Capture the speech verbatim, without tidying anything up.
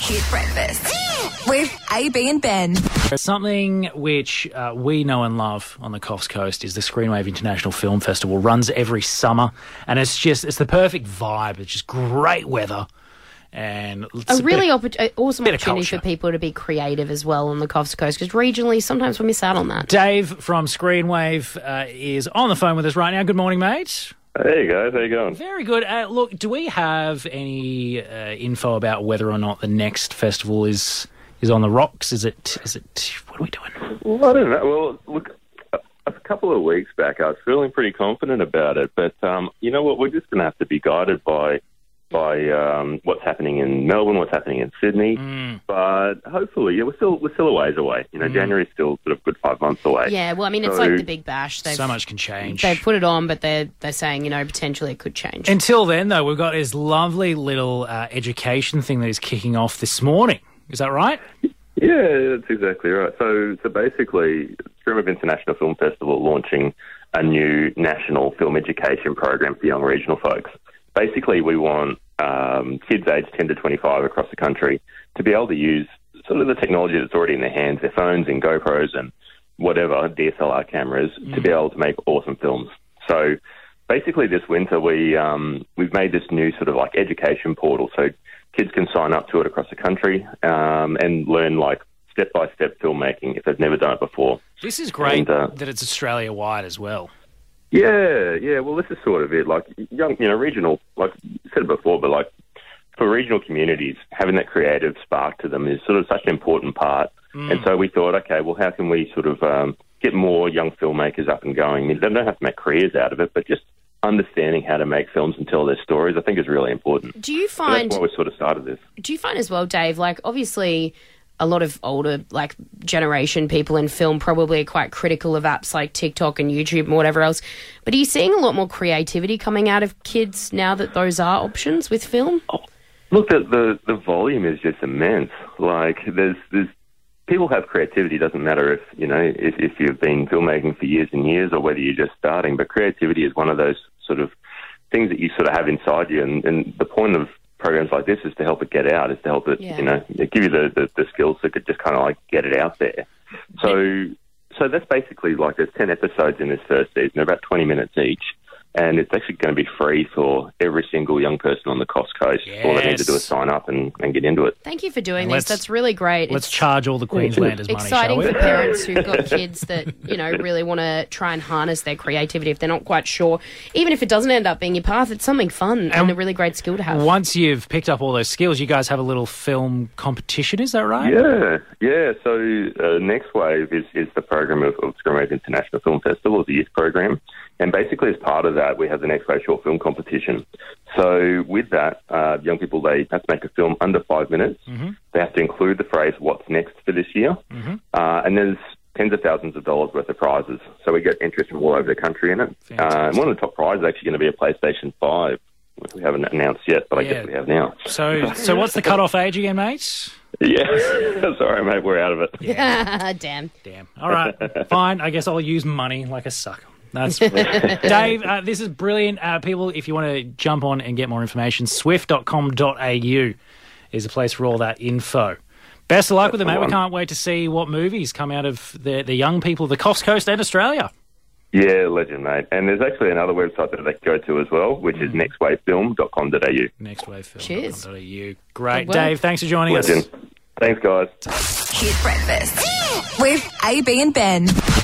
Hit Breakfast with A B and Ben. Something which uh, we know and love on the Coffs Coast is the Screenwave International Film Festival. Runs every summer, and it's just it's the perfect vibe. It's just great weather. And a really of, oppor- awesome opportunity for people to be creative as well on the Coffs Coast, because regionally sometimes we miss out on that. Dave from Screenwave uh, is on the phone with us right now. Good morning, mate. Hey guys, how you going? Very good. Uh, look, do we have any uh, info about whether or not the next festival is is on the rocks? Is it? Is it? What are we doing? Well, I don't know. Well, look, a, a couple of weeks back, I was feeling pretty confident about it, but um, you know what? We're just going to have to be guided by by um, what's happening in Melbourne, what's happening in Sydney. Mm. But hopefully, yeah, we're still we're still a ways away. You know, mm. January's still sort of a good five months away. Yeah, well, I mean, it's so, like the Big Bash. They've, so much can change. They've put it on, but they're they're saying, you know, potentially it could change. Until then, though, we've got this lovely little uh, education thing that is kicking off this morning. Is that right? Yeah, that's exactly right. So, so basically, Screenwave International Film Festival launching a new national film education program for young regional folks. Basically, we want um, kids aged ten to twenty-five across the country to be able to use sort of the technology that's already in their hands, their phones and GoPros and whatever, D S L R cameras, mm. to be able to make awesome films. So basically this winter we, um, we've made this new sort of like education portal so kids can sign up to it across the country um, and learn like step-by-step filmmaking if they've never done it before. This is great and, uh, that it's Australia-wide as well. Yeah, yeah. Well, this is sort of it. Like young, you know, regional. Like you said it before, but like for regional communities, having that creative spark to them is sort of such an important part. Mm. And so we thought, okay, well, how can we sort of um, get more young filmmakers up and going? I mean, they don't have to make careers out of it, but just understanding how to make films and tell their stories, I think, is really important. Do you find? So that's why we sort of started this. Do you find as well, Dave? Like, obviously, a lot of older, like, generation people in film probably are quite critical of apps like TikTok and YouTube and whatever else. But are you seeing a lot more creativity coming out of kids now that those are options with film? Oh, look, the, the the volume is just immense. Like, there's there's people have creativity. It doesn't matter if you know if, if you've been filmmaking for years and years or whether you're just starting. But creativity is one of those sort of things that you sort of have inside you, and, and the point of programs like this is to help it get out, is to help it, yeah. you know, give you the, the, the skills that could just kind of like get it out there. So, so that's basically like there's ten episodes in this first season. They're about twenty minutes each, and it's actually going to be free for every single young person on the Coast Coast. Yes. All they need to do is sign up and, and get into it. Thank you for doing this. That's really great. Let's it's charge all the Queenslanders money, exciting shall we? for parents who've got kids that, you know, really want to try and harness their creativity if they're not quite sure. Even if it doesn't end up being your path, it's something fun and, and a really great skill to have. Once you've picked up all those skills, you guys have a little film competition, is that right? Yeah, yeah. So uh, Next Wave is, is the program of, of Screenwave International Film Festival, the youth program. And basically, as part of that, we have the Next Wave short film competition. So with that, uh, young people, they have to make a film under five minutes. Mm-hmm. They have to include the phrase, what's next for this year? Mm-hmm. Uh, and there's tens of thousands of dollars worth of prizes. So we get interest from all over the country in it. Uh, and one of the top prizes is actually going to be a PlayStation five, which we haven't announced yet, but yeah. I guess we have now. So so what's the cut-off age again, mate? Yeah, sorry, mate, we're out of it. Yeah. Damn. Damn. All right, fine. I guess I'll use money like a sucker. That's Dave, uh, this is brilliant. Uh, people, if you want to jump on and get more information, swift dot com dot a u is a place for all that info. Best of luck That's with it, mate. We can't wait to see what movies come out of the, the young people of the Coffs Coast and Australia. Yeah, legend, mate. And there's actually another website that they can go to as well, which is next wave film dot com dot a u. next wave film Cheers. dot com dot a u. Great. Dave, thanks for joining legend. us. Thanks, guys. Hit Breakfast with A B and Ben.